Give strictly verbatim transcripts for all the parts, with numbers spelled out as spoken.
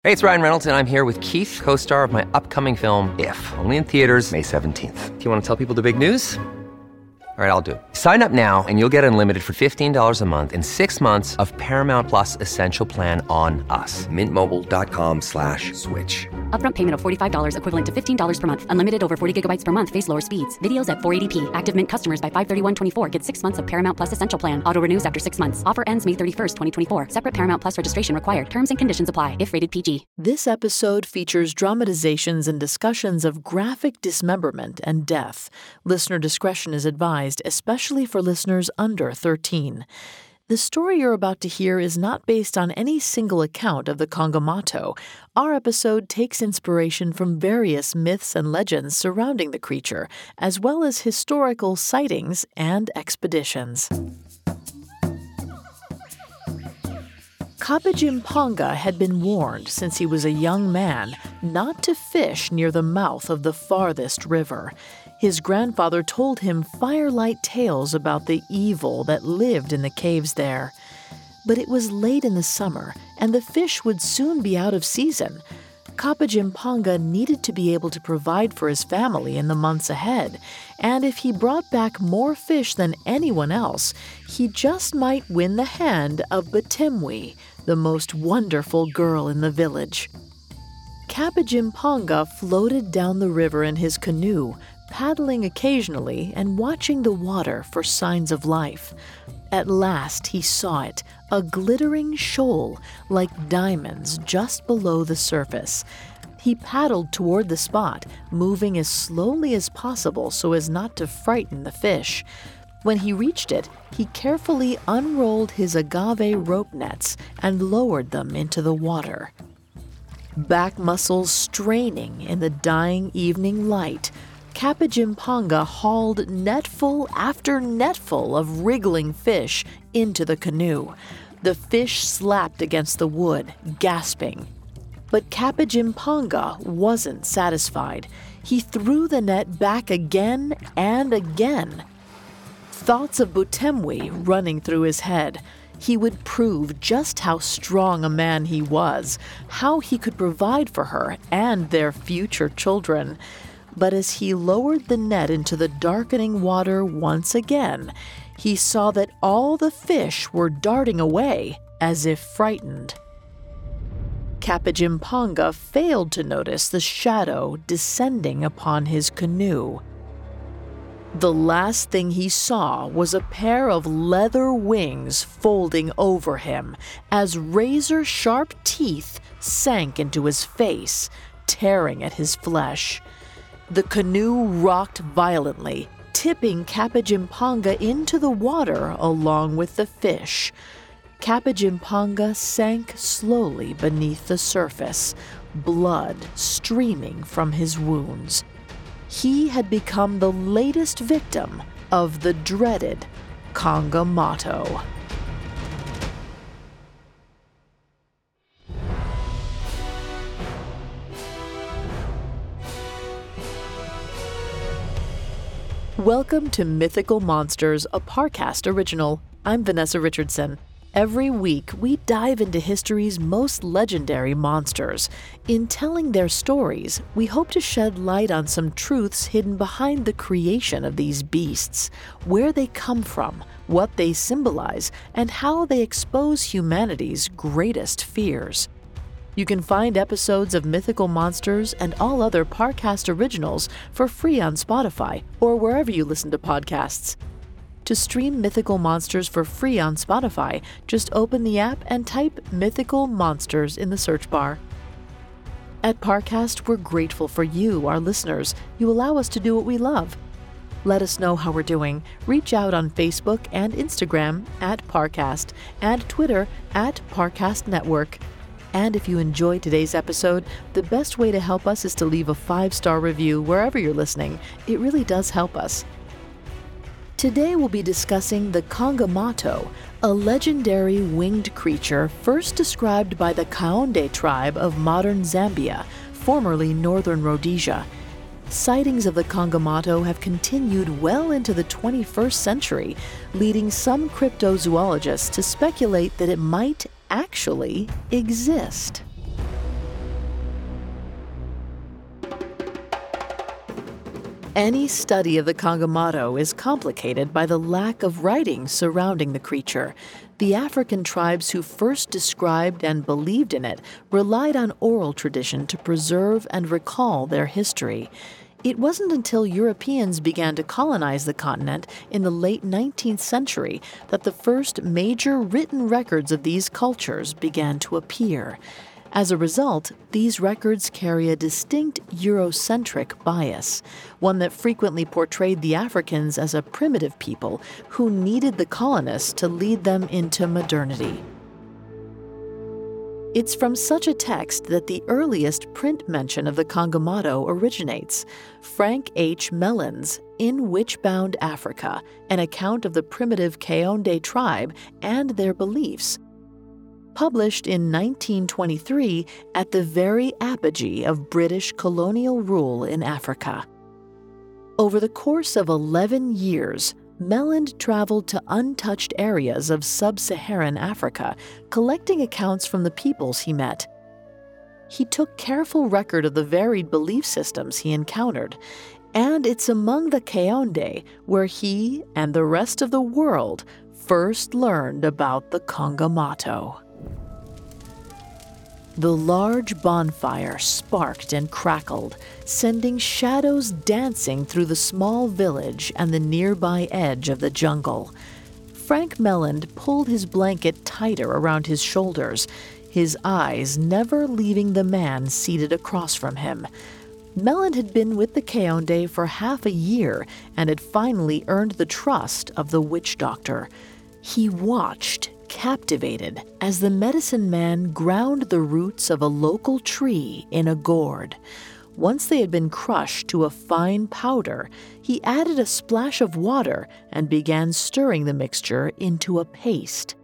Hey, it's Ryan Reynolds, and I'm here with Keith, co-star of my upcoming film, If, only in theaters May seventeenth. Do you want to tell people the big news? All right, I'll do it. Sign up now and you'll get unlimited for fifteen dollars a month and six months of Paramount Plus Essential Plan on us. Mint Mobile dot com slash switch. Upfront payment of forty-five dollars equivalent to fifteen dollars per month. Unlimited over forty gigabytes per month. Face lower speeds. Videos at four eighty p. Active Mint customers by five thirty-one twenty-four get six months of Paramount Plus Essential Plan. Auto renews after six months. Offer ends May thirty-first, twenty twenty-four. Separate Paramount Plus registration required. Terms and conditions apply if rated P G. This episode features dramatizations and discussions of graphic dismemberment and death. Listener discretion is advised, especially for listeners under thirteen. The story you're about to hear is not based on any single account of the Kongamato. Our episode takes inspiration from various myths and legends surrounding the creature, as well as historical sightings and expeditions. Kabajimponga had been warned since he was a young man not to fish near the mouth of the farthest river. His grandfather told him firelight tales about the evil that lived in the caves there. But it was late in the summer, and the fish would soon be out of season. Kabajimponga needed to be able to provide for his family in the months ahead, and if he brought back more fish than anyone else, he just might win the hand of Butemwi, the most wonderful girl in the village. Kabajimponga floated down the river in his canoe, paddling occasionally and watching the water for signs of life. At last he saw it, a glittering shoal like diamonds just below the surface. He paddled toward the spot, moving as slowly as possible so as not to frighten the fish. When he reached it, he carefully unrolled his agave rope nets and lowered them into the water. Back muscles straining in the dying evening light, Kabajimponga hauled netful after netful of wriggling fish into the canoe. The fish slapped against the wood, gasping. But Kabajimponga wasn't satisfied. He threw the net back again and again. Thoughts of Butemwi running through his head. He would prove just how strong a man he was, how he could provide for her and their future children. But as he lowered the net into the darkening water once again, he saw that all the fish were darting away as if frightened. Kabajimponga failed to notice the shadow descending upon his canoe. The last thing he saw was a pair of leather wings folding over him as razor-sharp teeth sank into his face, tearing at his flesh. The canoe rocked violently, tipping Kabajimponga into the water along with the fish. Kabajimponga sank slowly beneath the surface, blood streaming from his wounds. He had become the latest victim of the dreaded Kongamato. Welcome to Mythical Monsters, a Parcast original. I'm Vanessa Richardson. Every week, we dive into history's most legendary monsters. In telling their stories, we hope to shed light on some truths hidden behind the creation of these beasts, where they come from, what they symbolize, and how they expose humanity's greatest fears. You can find episodes of Mythical Monsters and all other Parcast originals for free on Spotify or wherever you listen to podcasts. To stream Mythical Monsters for free on Spotify, just open the app and type Mythical Monsters in the search bar. At Parcast, we're grateful for you, our listeners. You allow us to do what we love. Let us know how we're doing. Reach out on Facebook and Instagram at Parcast and Twitter at Parcast Network. And if you enjoyed today's episode, the best way to help us is to leave a five-star review wherever you're listening. It really does help us. Today we'll be discussing the Kongamato, a legendary winged creature first described by the Kaonde tribe of modern Zambia, formerly northern Rhodesia. Sightings of the Kongamato have continued well into the twenty-first century, leading some cryptozoologists to speculate that it might actually exist. Any study of the Kongamato is complicated by the lack of writing surrounding the creature. The African tribes who first described and believed in it relied on oral tradition to preserve and recall their history. It wasn't until Europeans began to colonize the continent in the late nineteenth century that the first major written records of these cultures began to appear. As a result, these records carry a distinct Eurocentric bias, one that frequently portrayed the Africans as a primitive people who needed the colonists to lead them into modernity. It's from such a text that the earliest print mention of the Kongamato originates. Frank H. Mellin's In Witch-Bound Africa, an account of the primitive Kaonde tribe and their beliefs, published in nineteen twenty-three at the very apogee of British colonial rule in Africa. Over the course of eleven years, Melland traveled to untouched areas of sub-Saharan Africa, collecting accounts from the peoples he met. He took careful record of the varied belief systems he encountered, and it's among the Kaonde where he and the rest of the world first learned about the Kongamato. The large bonfire sparked and crackled, sending shadows dancing through the small village and the nearby edge of the jungle. Frank Melland pulled his blanket tighter around his shoulders, his eyes never leaving the man seated across from him. Melland had been with the Kaonde for half a year and had finally earned the trust of the witch doctor. He watched, captivated, as the medicine man ground the roots of a local tree in a gourd. Once they had been crushed to a fine powder, he added a splash of water and began stirring the mixture into a paste.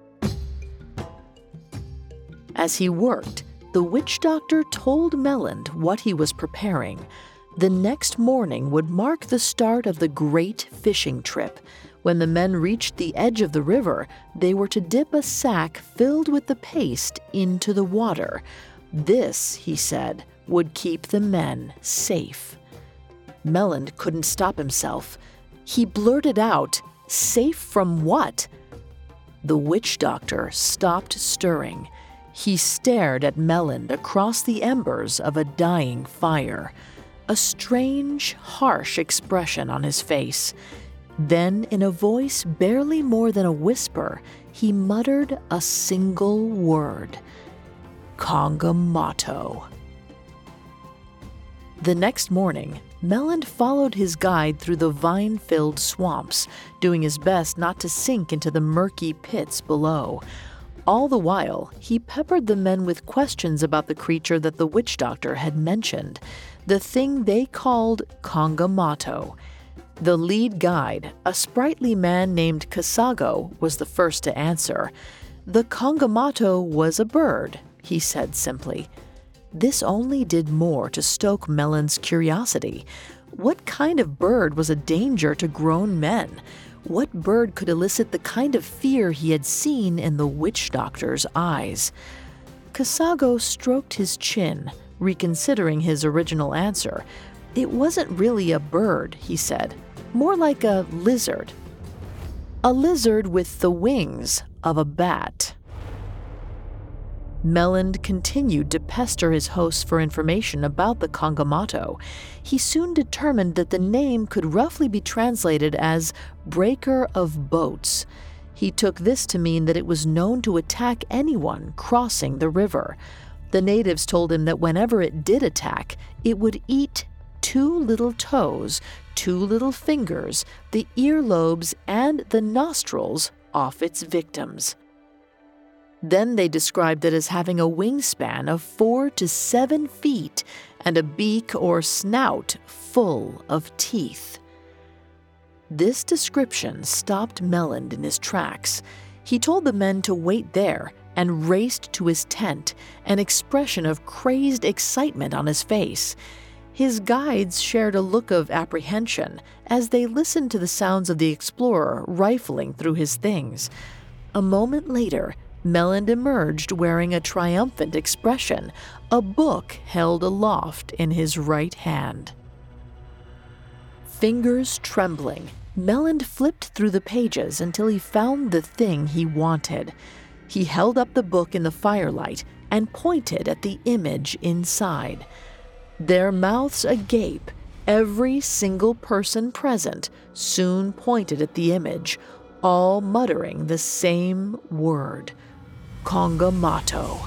As he worked, the witch doctor told Melland what he was preparing. The next morning would mark the start of the great fishing trip. When the men reached the edge of the river, they were to dip a sack filled with the paste into the water. This, he said, would keep the men safe. Melland couldn't stop himself. He blurted out, "Safe from what?" The witch doctor stopped stirring. He stared at Melland across the embers of a dying fire, a strange, harsh expression on his face. Then, in a voice barely more than a whisper, he muttered a single word: Kongamato. The next morning, Melland followed his guide through the vine-filled swamps, doing his best not to sink into the murky pits below. All the while, he peppered the men with questions about the creature that the witch doctor had mentioned, the thing they called Kongamato. The lead guide, a sprightly man named Kasago, was the first to answer. The Kongamato was a bird, he said simply. This only did more to stoke Melland's curiosity. What kind of bird was a danger to grown men? What bird could elicit the kind of fear he had seen in the witch doctor's eyes? Kasago stroked his chin, reconsidering his original answer. It wasn't really a bird, he said. More like a lizard. A lizard with the wings of a bat. Melland continued to pester his hosts for information about the Kongamato. He soon determined that the name could roughly be translated as breaker of boats. He took this to mean that it was known to attack anyone crossing the river. The natives told him that whenever it did attack, it would eat two little toes, two little fingers, the earlobes, and the nostrils off its victims. Then they described it as having a wingspan of four to seven feet and a beak or snout full of teeth. This description stopped Melland in his tracks. He told the men to wait there and raced to his tent, an expression of crazed excitement on his face. His guides shared a look of apprehension as they listened to the sounds of the explorer rifling through his things. A moment later, Melland emerged wearing a triumphant expression, a book held aloft in his right hand. Fingers trembling, Melland flipped through the pages until he found the thing he wanted. He held up the book in the firelight and pointed at the image inside. Their mouths agape, every single person present soon pointed at the image, all muttering the same word: Kongamato.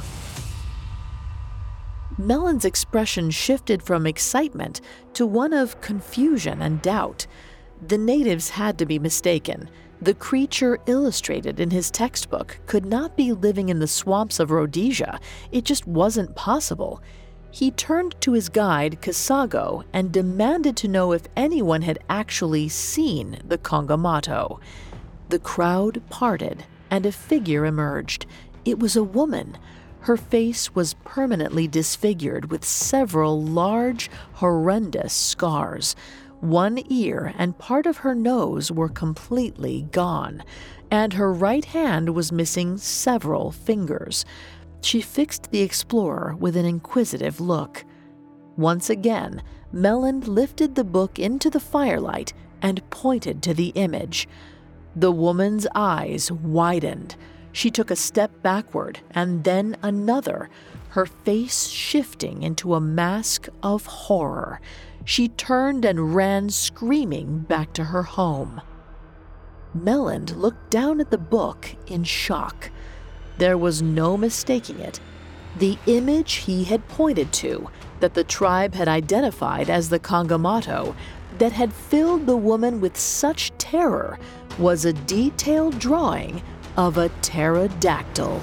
Melland's expression shifted from excitement to one of confusion and doubt. The natives had to be mistaken. The creature illustrated in his textbook could not be living in the swamps of Rhodesia. It just wasn't possible. He turned to his guide, Kasago, and demanded to know if anyone had actually seen the Kongamato. The crowd parted, and a figure emerged. It was a woman. Her face was permanently disfigured with several large, horrendous scars. One ear and part of her nose were completely gone, and her right hand was missing several fingers. She fixed the explorer with an inquisitive look. Once again, Melland lifted the book into the firelight and pointed to the image. The woman's eyes widened. She took a step backward and then another, her face shifting into a mask of horror. She turned and ran screaming back to her home. Melland looked down at the book in shock. There was no mistaking it. The image he had pointed to, that the tribe had identified as the Kongamato, that had filled the woman with such terror, was a detailed drawing of a pterodactyl.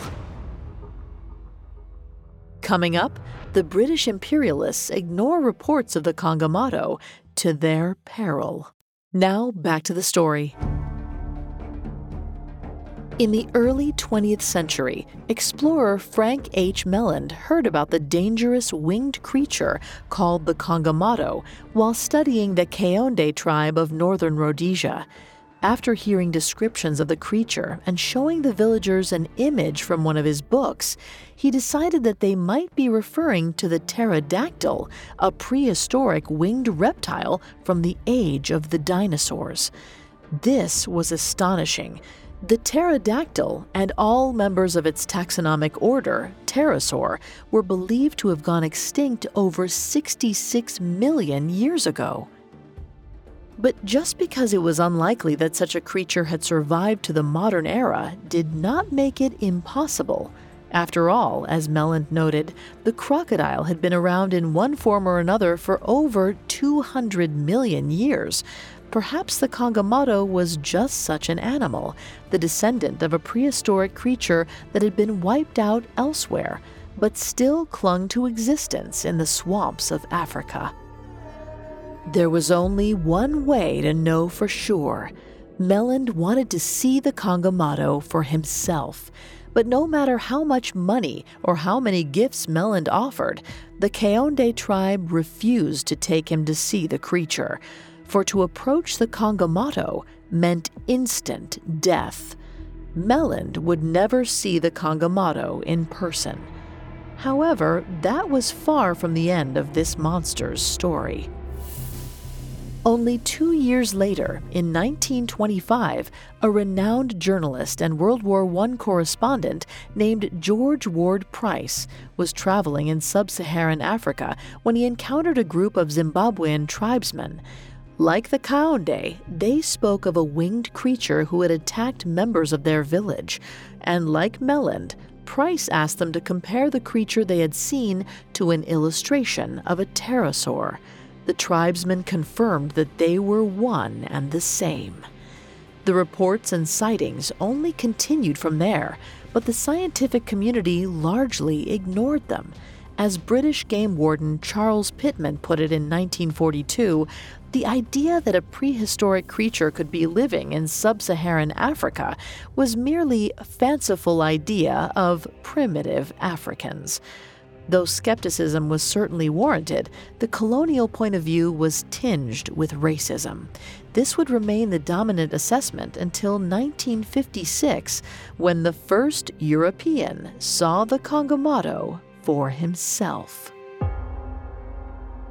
Coming up, the British imperialists ignore reports of the Kongamato to their peril. Now back to the story. In the early twentieth century, explorer Frank H. Melland heard about the dangerous winged creature called the Kongamato while studying the Kaonde tribe of northern Rhodesia. After hearing descriptions of the creature and showing the villagers an image from one of his books, he decided that they might be referring to the pterodactyl, a prehistoric winged reptile from the age of the dinosaurs. This was astonishing. The pterodactyl and all members of its taxonomic order, Pterosaur, were believed to have gone extinct over sixty-six million years ago. But just because it was unlikely that such a creature had survived to the modern era did not make it impossible. After all, as Melland noted, the crocodile had been around in one form or another for over two hundred million years. Perhaps the Kongamato was just such an animal, the descendant of a prehistoric creature that had been wiped out elsewhere, but still clung to existence in the swamps of Africa. There was only one way to know for sure. Melland wanted to see the Kongamato for himself. But no matter how much money or how many gifts Melland offered, the Kaonde tribe refused to take him to see the creature. For to approach the Kongamato meant instant death. Melland would never see the Kongamato in person. However, that was far from the end of this monster's story. Only two years later, in nineteen twenty-five, a renowned journalist and World War One correspondent named George Ward Price was traveling in sub-Saharan Africa when he encountered a group of Zimbabwean tribesmen. Like the Kaonde, they spoke of a winged creature who had attacked members of their village, and like Melland, Price asked them to compare the creature they had seen to an illustration of a pterosaur. The tribesmen confirmed that they were one and the same. The reports and sightings only continued from there, but the scientific community largely ignored them. As British game warden Charles Pittman put it in nineteen forty-two, the idea that a prehistoric creature could be living in sub-Saharan Africa was merely a fanciful idea of primitive Africans. Though skepticism was certainly warranted, the colonial point of view was tinged with racism. This would remain the dominant assessment until nineteen fifty-six, when the first European saw the Kongamato for himself.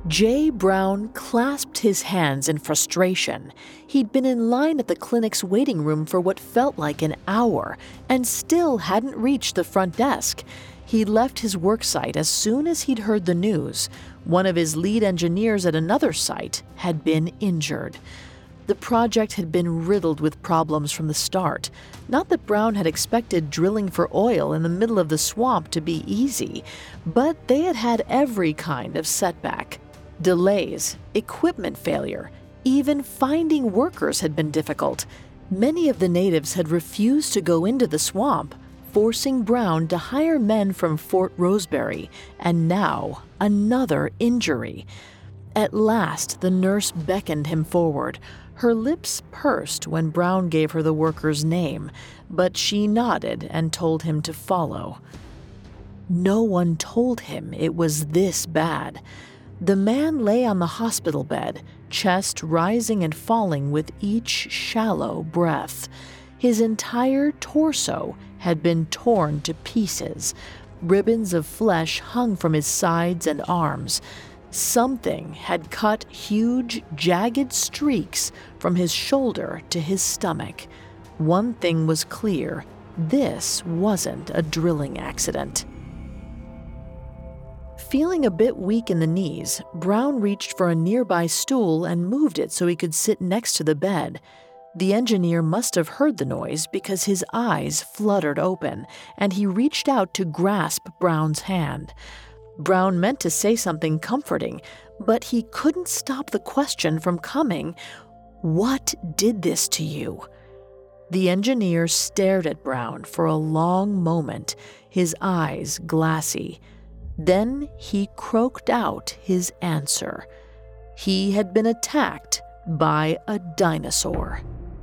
Jay Brown clasped his hands in frustration. He'd been in line at the clinic's waiting room for what felt like an hour and still hadn't reached the front desk. He left his work site as soon as he'd heard the news. One of his lead engineers at another site had been injured. The project had been riddled with problems from the start. Not that Brown had expected drilling for oil in the middle of the swamp to be easy, but they had had every kind of setback. Delays, equipment failure, even finding workers had been difficult. Many of the natives had refused to go into the swamp, forcing Brown to hire men from Fort Roseberry, and now another injury. At last, the nurse beckoned him forward. Her lips pursed when Brown gave her the worker's name, but she nodded and told him to follow. No one told him it was this bad. The man lay on the hospital bed, chest rising and falling with each shallow breath. His entire torso had been torn to pieces. Ribbons of flesh hung from his sides and arms. Something had cut huge, jagged streaks from his shoulder to his stomach. One thing was clear: this wasn't a drilling accident. Feeling a bit weak in the knees, Brown reached for a nearby stool and moved it so he could sit next to the bed. The engineer must have heard the noise because his eyes fluttered open, and he reached out to grasp Brown's hand. Brown meant to say something comforting, but he couldn't stop the question from coming. What did this to you? The engineer stared at Brown for a long moment, his eyes glassy. Then he croaked out his answer. He had been attacked by a dinosaur.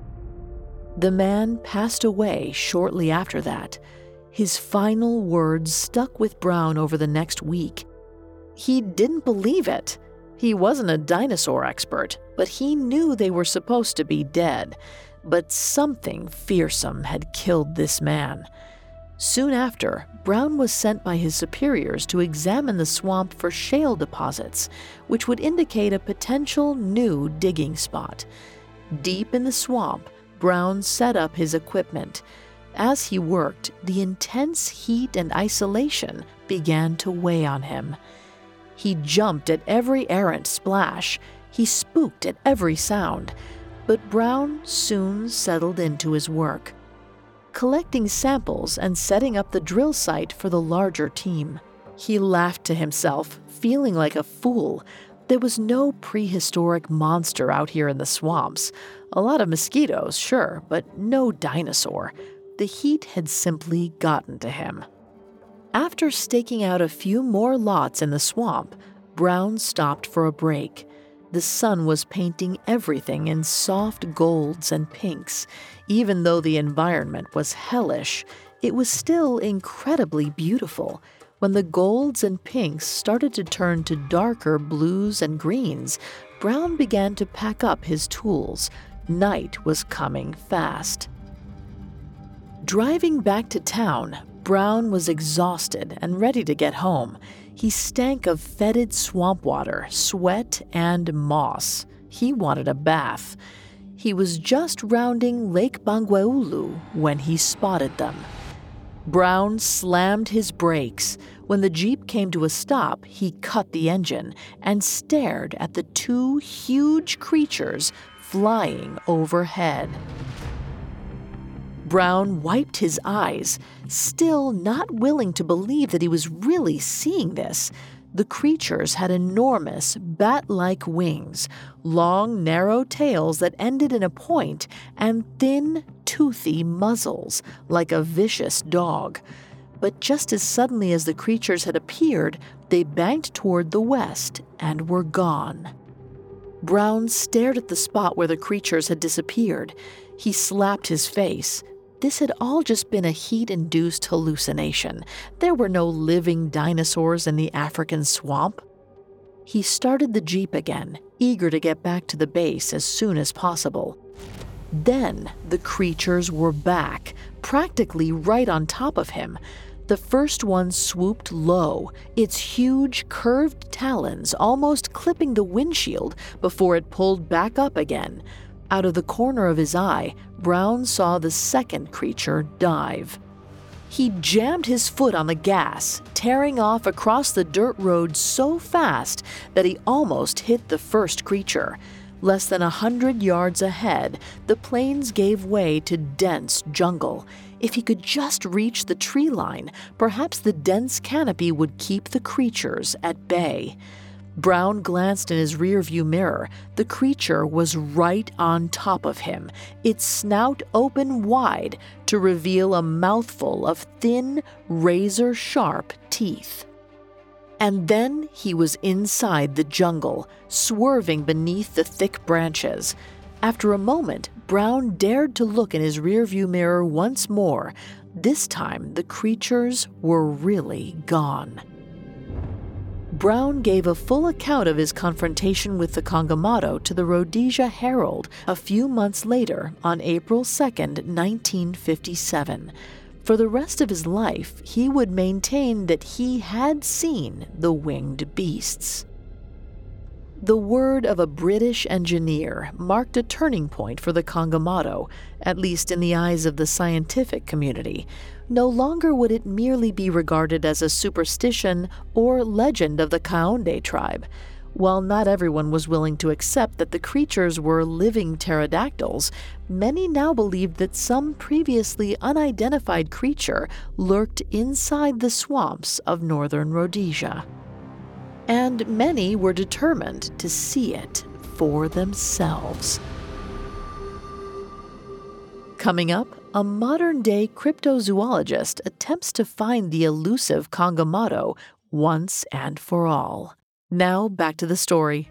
The man passed away shortly after that. His final words stuck with Brown over the next week. He didn't believe it. He wasn't a dinosaur expert, but he knew they were supposed to be dead. But something fearsome had killed this man. Soon after, Brown was sent by his superiors to examine the swamp for shale deposits, which would indicate a potential new digging spot. Deep in the swamp, Brown set up his equipment. As he worked, the intense heat and isolation began to weigh on him. He jumped at every errant splash. He spooked at every sound. But Brown soon settled into his work, collecting samples and setting up the drill site for the larger team. He laughed to himself, feeling like a fool. There was no prehistoric monster out here in the swamps. A lot of mosquitoes, sure, but no dinosaur. The heat had simply gotten to him. After staking out a few more lots in the swamp, Brown stopped for a break. The sun was painting everything in soft golds and pinks. Even though the environment was hellish, it was still incredibly beautiful. When the golds and pinks started to turn to darker blues and greens, Brown began to pack up his tools. Night was coming fast. Driving back to town, Brown was exhausted and ready to get home. He stank of fetid swamp water, sweat, and moss. He wanted a bath. He was just rounding Lake Bangweulu when he spotted them. Brown slammed his brakes. When the Jeep came to a stop, he cut the engine and stared at the two huge creatures flying overhead. Brown wiped his eyes, still not willing to believe that he was really seeing this. The creatures had enormous, bat-like wings, long, narrow tails that ended in a point, and thin, toothy muzzles, like a vicious dog. But just as suddenly as the creatures had appeared, they banked toward the west and were gone. Brown stared at the spot where the creatures had disappeared. He slapped his face. This had all just been a heat-induced hallucination. There were no living dinosaurs in the African swamp. He started the Jeep again, eager to get back to the base as soon as possible. Then the creatures were back, practically right on top of him. The first one swooped low, its huge, curved talons almost clipping the windshield before it pulled back up again. Out of the corner of his eye, Brown saw the second creature dive. He jammed his foot on the gas, tearing off across the dirt road so fast that he almost hit the first creature. Less than a hundred yards ahead, the plains gave way to dense jungle. If he could just reach the tree line, perhaps the dense canopy would keep the creatures at bay. Brown glanced in his rearview mirror. The creature was right on top of him, its snout open wide to reveal a mouthful of thin, razor-sharp teeth. And then he was inside the jungle, swerving beneath the thick branches. After a moment, Brown dared to look in his rearview mirror once more. This time, the creatures were really gone. Brown gave a full account of his confrontation with the Kangamato to the Rhodesia Herald a few months later on April second, nineteen fifty-seven. For the rest of his life, he would maintain that he had seen the winged beasts. The word of a British engineer marked a turning point for the Kangamato, at least in the eyes of the scientific community. No longer would it merely be regarded as a superstition or legend of the Kaonde tribe. While not everyone was willing to accept that the creatures were living pterodactyls, many now believed that some previously unidentified creature lurked inside the swamps of northern Rhodesia. And many were determined to see it for themselves. Coming up, a modern-day cryptozoologist attempts to find the elusive Kangamato once and for all. Now back to the story.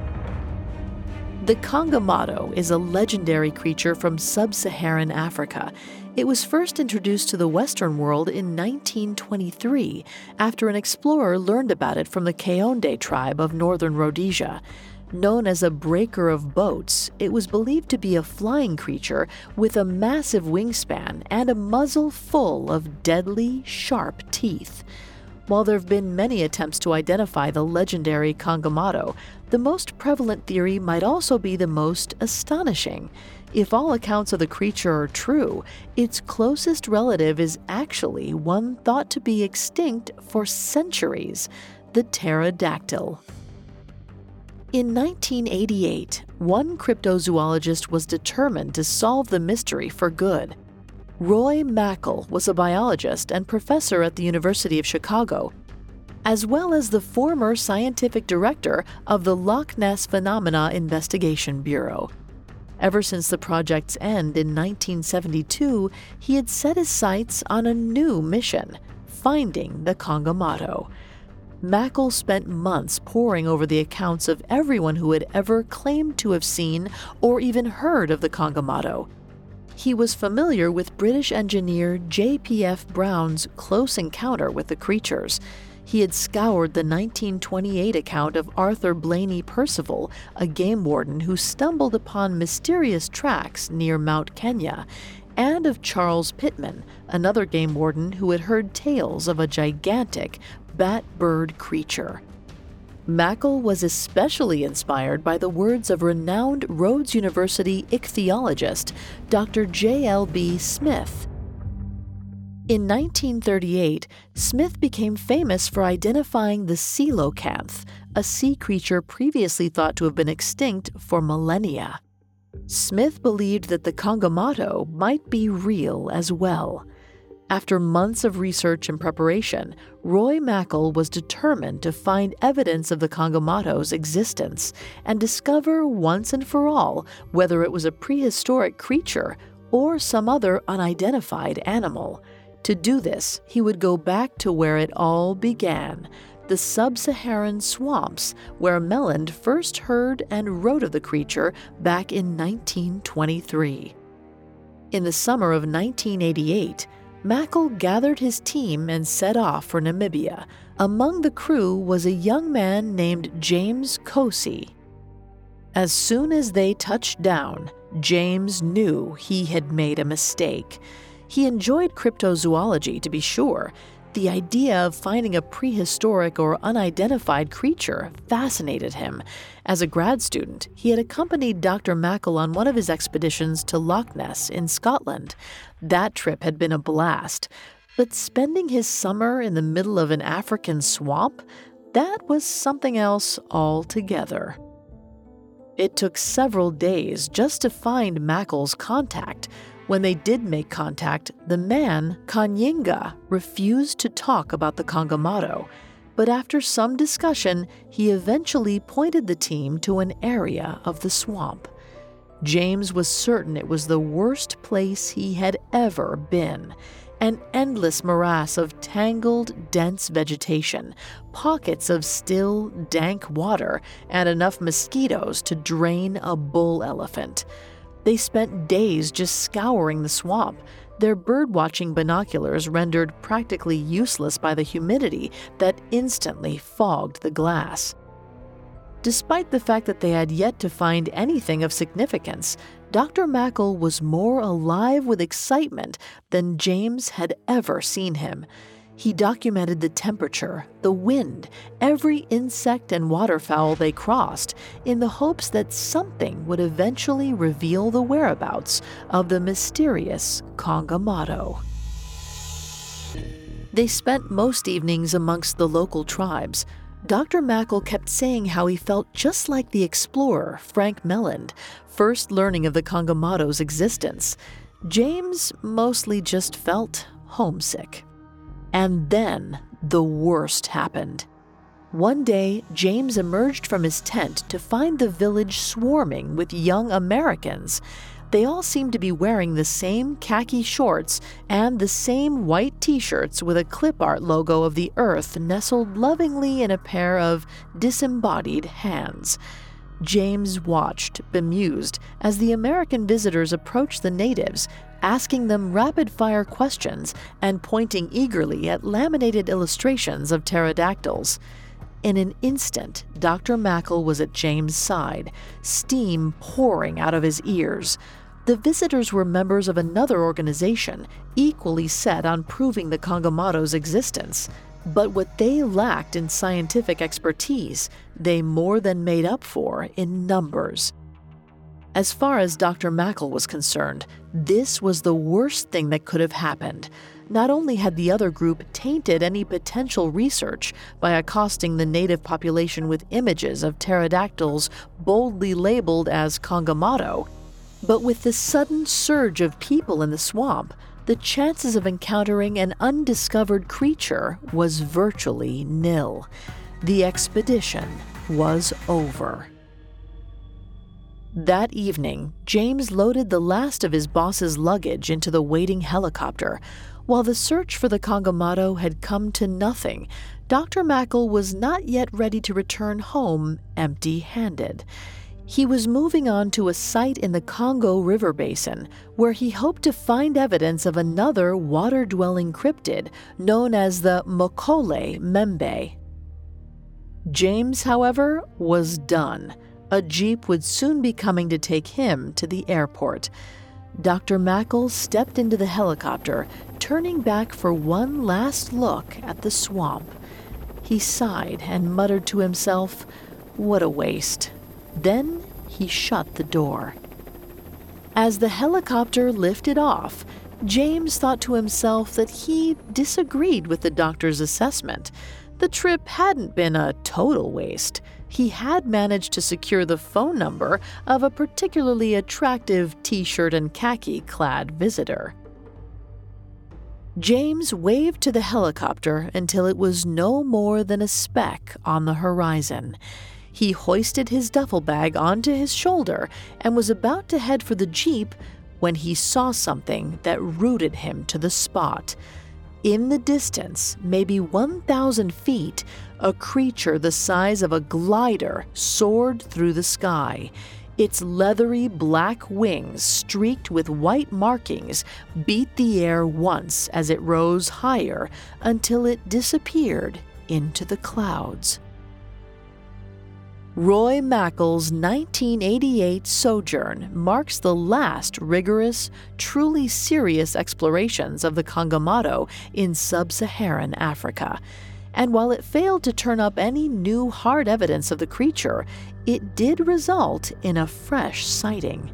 The Kangamato is a legendary creature from sub-Saharan Africa. It was first introduced to the Western world in nineteen twenty-three after an explorer learned about it from the Kaonde tribe of northern Rhodesia. Known as a breaker of boats, it was believed to be a flying creature with a massive wingspan and a muzzle full of deadly, sharp teeth. While there have been many attempts to identify the legendary Kangamato, the most prevalent theory might also be the most astonishing. If all accounts of the creature are true, its closest relative is actually one thought to be extinct for centuries, the pterodactyl. In nineteen eighty-eight, one cryptozoologist was determined to solve the mystery for good. Roy Mackal was a biologist and professor at the University of Chicago, as well as the former scientific director of the Loch Ness Phenomena Investigation Bureau. Ever since the project's end in nineteen seventy-two, he had set his sights on a new mission, finding the Kangamato. Mackal spent months poring over the accounts of everyone who had ever claimed to have seen or even heard of the Kangamato. He was familiar with British engineer J P F Brown's close encounter with the creatures. He had scoured the nineteen twenty-eight account of Arthur Blaney Percival, a game warden who stumbled upon mysterious tracks near Mount Kenya, and of Charles Pittman, another game warden who had heard tales of a gigantic bat-bird creature. Mackal was especially inspired by the words of renowned Rhodes University ichthyologist Doctor J L B Smith. In nineteen thirty-eight, Smith became famous for identifying the coelacanth, a sea creature previously thought to have been extinct for millennia. Smith believed that the Kangamato might be real as well. After months of research and preparation, Roy Mackal was determined to find evidence of the Kangamato's existence and discover once and for all whether it was a prehistoric creature or some other unidentified animal. To do this, he would go back to where it all began, the sub-Saharan swamps where Melland first heard and wrote of the creature back in nineteen twenty-three. In the summer of nineteen eighty-eight, Mackal gathered his team and set off for Namibia. Among the crew was a young man named James Kosey. As soon as they touched down, James knew he had made a mistake. He enjoyed cryptozoology, to be sure. the idea of finding a prehistoric or unidentified creature fascinated him. As a grad student, he had accompanied Doctor Mackle on one of his expeditions to Loch Ness in Scotland. That trip had been a blast, but spending his summer in the middle of an African swamp, that was something else altogether. It took several days just to find Mackle's contact. When they did make contact, the man, Kanyinga, refused to talk about the Kongomato, but after some discussion, he eventually pointed the team to an area of the swamp. James was certain it was the worst place he had ever been. An endless morass of tangled, dense vegetation, pockets of still, dank water, and enough mosquitoes to drain a bull elephant. They spent days just scouring the swamp, their bird-watching binoculars rendered practically useless by the humidity that instantly fogged the glass. Despite the fact that they had yet to find anything of significance, Doctor Mackle was more alive with excitement than James had ever seen him. He documented the temperature, the wind, every insect and waterfowl they crossed, in the hopes that something would eventually reveal the whereabouts of the mysterious Kongomato. They spent most evenings amongst the local tribes. Doctor Mackle kept saying how he felt just like the explorer Frank Melland, first learning of the Kongomato's existence. James mostly just felt homesick. And then the worst happened. One day, James emerged from his tent to find the village swarming with young Americans. They all seemed to be wearing the same khaki shorts and the same white t-shirts with a clip art logo of the earth nestled lovingly in a pair of disembodied hands. James watched, bemused, as the American visitors approached the natives, asking them rapid-fire questions and pointing eagerly at laminated illustrations of pterodactyls. In an instant, Doctor Mackle was at James' side, steam pouring out of his ears. The visitors were members of another organization, equally set on proving the Kongomato's existence. But what they lacked in scientific expertise, they more than made up for in numbers. As far as Doctor Mackle was concerned, this was the worst thing that could have happened. Not only had the other group tainted any potential research by accosting the native population with images of pterodactyls boldly labeled as Kongomato, but with the sudden surge of people in the swamp, the chances of encountering an undiscovered creature was virtually nil. The expedition was over. That evening, James loaded the last of his boss's luggage into the waiting helicopter. While the search for the Kongomato had come to nothing, Doctor Mackle was not yet ready to return home empty-handed. He was moving on to a site in the Congo River Basin where he hoped to find evidence of another water-dwelling cryptid known as the Mokole Membe. James, however, was done. A jeep would soon be coming to take him to the airport. Doctor Mackle stepped into the helicopter, turning back for one last look at the swamp. He sighed and muttered to himself, "What a waste." Then he shut the door. As the helicopter lifted off, James thought to himself that he disagreed with the doctor's assessment. The trip hadn't been a total waste. He had managed to secure the phone number of a particularly attractive t-shirt and khaki-clad visitor. James waved to the helicopter until it was no more than a speck on the horizon. He hoisted his duffel bag onto his shoulder and was about to head for the jeep when he saw something that rooted him to the spot. In the distance, maybe one thousand feet, a creature the size of a glider soared through the sky. Its leathery black wings, streaked with white markings, beat the air once as it rose higher until it disappeared into the clouds. Roy Mackel's nineteen eighty-eight sojourn marks the last rigorous, truly serious explorations of the Kongomato in sub-Saharan Africa. And while it failed to turn up any new hard evidence of the creature, it did result in a fresh sighting.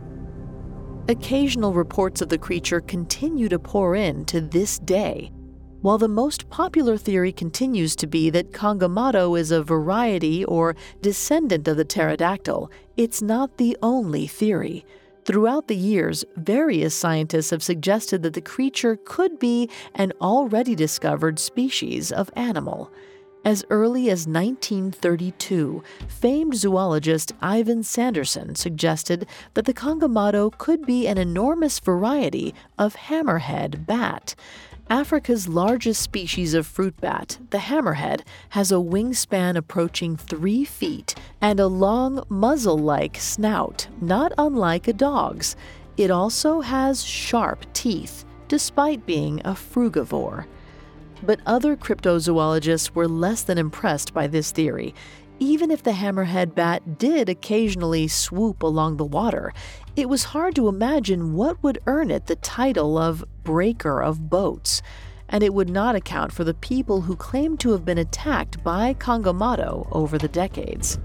Occasional reports of the creature continue to pour in to this day. While the most popular theory continues to be that Kongomato is a variety or descendant of the pterodactyl, it's not the only theory. Throughout the years, various scientists have suggested that the creature could be an already discovered species of animal. As early as nineteen thirty-two, famed zoologist Ivan Sanderson suggested that the Kongomato could be an enormous variety of hammerhead bat. Africa's largest species of fruit bat, the hammerhead, has a wingspan approaching three feet and a long muzzle-like snout, not unlike a dog's. It also has sharp teeth, despite being a frugivore. But other cryptozoologists were less than impressed by this theory. Even if the hammerhead bat did occasionally swoop along the water, it was hard to imagine what would earn it the title of breaker of boats, and it would not account for the people who claimed to have been attacked by Kongomato over the decades.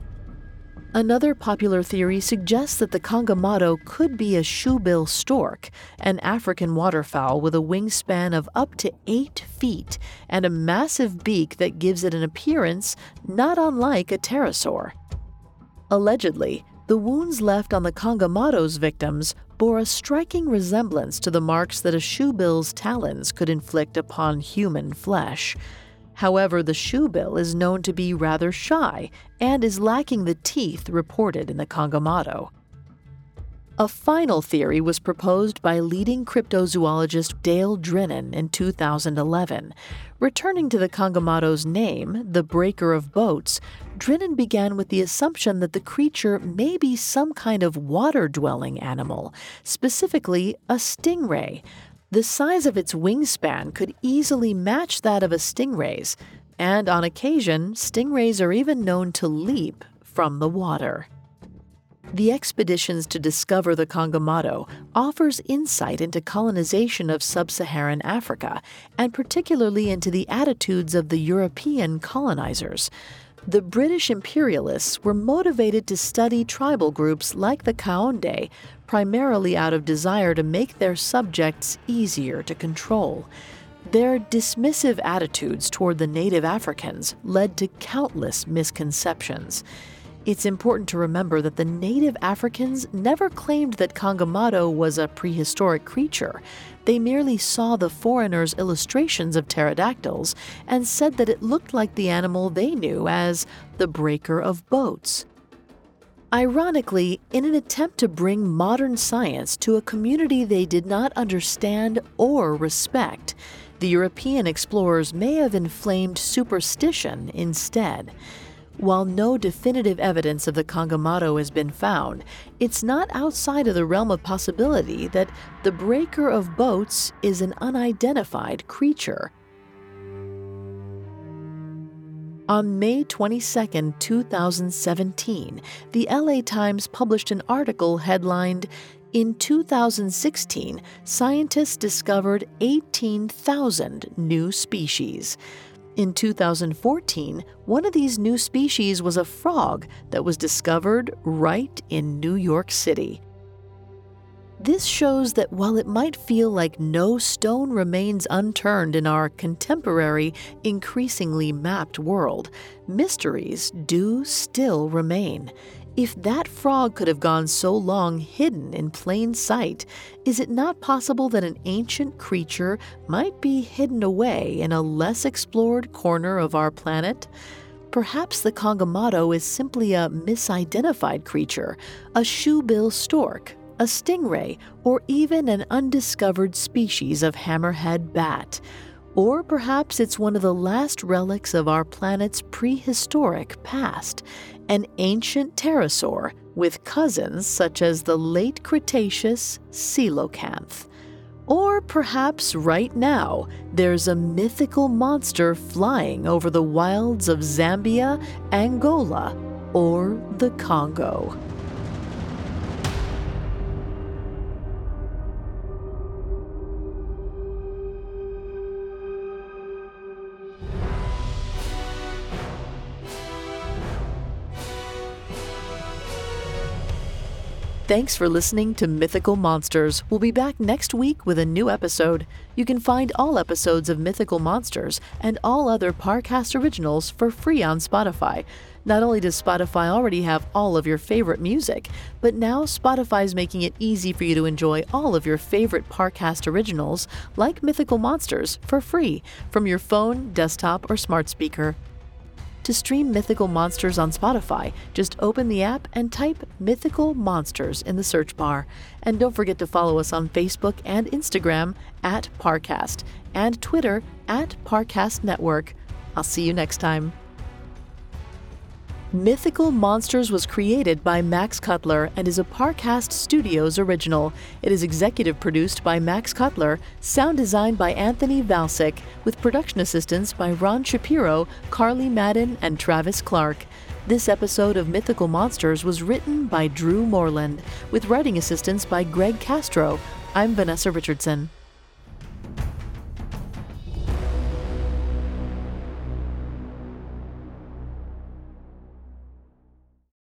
Another popular theory suggests that the Kongomato could be a shoebill stork, an African waterfowl with a wingspan of up to eight feet and a massive beak that gives it an appearance not unlike a pterosaur. Allegedly, the wounds left on the Kongomato's victims bore a striking resemblance to the marks that a shoebill's talons could inflict upon human flesh. However, the shoebill is known to be rather shy and is lacking the teeth reported in the Kongomato. A final theory was proposed by leading cryptozoologist Dale Drinan in two thousand eleven. Returning to the Kongomato's name, the breaker of boats, Drinan began with the assumption that the creature may be some kind of water-dwelling animal, specifically a stingray. The size of its wingspan could easily match that of a stingray's, and on occasion, stingrays are even known to leap from the water. The expeditions to discover the Kongomato offers insight into colonization of sub-Saharan Africa, and particularly into the attitudes of the European colonizers. The British imperialists were motivated to study tribal groups like the Kaonde, primarily out of desire to make their subjects easier to control. Their dismissive attitudes toward the native Africans led to countless misconceptions. It's important to remember that the native Africans never claimed that Kongomato was a prehistoric creature. They merely saw the foreigners' illustrations of pterodactyls and said that it looked like the animal they knew as the breaker of boats. Ironically, in an attempt to bring modern science to a community they did not understand or respect, the European explorers may have inflamed superstition instead. While no definitive evidence of the Kongomato has been found, it's not outside of the realm of possibility that the breaker of boats is an unidentified creature. On May twenty-second, two thousand seventeen, the L A Times published an article headlined, "In two thousand sixteen, scientists discovered eighteen thousand new species." In two thousand fourteen, one of these new species was a frog that was discovered right in New York City. This shows that while it might feel like no stone remains unturned in our contemporary, increasingly mapped world, mysteries do still remain. If that frog could have gone so long hidden in plain sight, is it not possible that an ancient creature might be hidden away in a less explored corner of our planet? Perhaps the Kongomato is simply a misidentified creature, a shoebill stork, a stingray, or even an undiscovered species of hammerhead bat. Or perhaps it's one of the last relics of our planet's prehistoric past, an ancient pterosaur with cousins such as the late Cretaceous coelacanth. Or perhaps right now, there's a mythical monster flying over the wilds of Zambia, Angola, or the Congo. Thanks for listening to Mythical Monsters. We'll be back next week with a new episode. You can find all episodes of Mythical Monsters and all other Parcast originals for free on Spotify. Not only does Spotify already have all of your favorite music, but now Spotify is making it easy for you to enjoy all of your favorite Parcast originals, like Mythical Monsters, for free from your phone, desktop, or smart speaker. To stream Mythical Monsters on Spotify, just open the app and type Mythical Monsters in the search bar. And don't forget to follow us on Facebook and Instagram at Parcast and Twitter at Parcast Network. I'll see you next time. Mythical Monsters was created by Max Cutler and is a Parcast Studios original. It is executive produced by Max Cutler, sound designed by Anthony Valsic, with production assistance by Ron Shapiro, Carly Madden, and Travis Clark. This episode of Mythical Monsters was written by Drew Moreland, with writing assistance by Greg Castro. I'm Vanessa Richardson.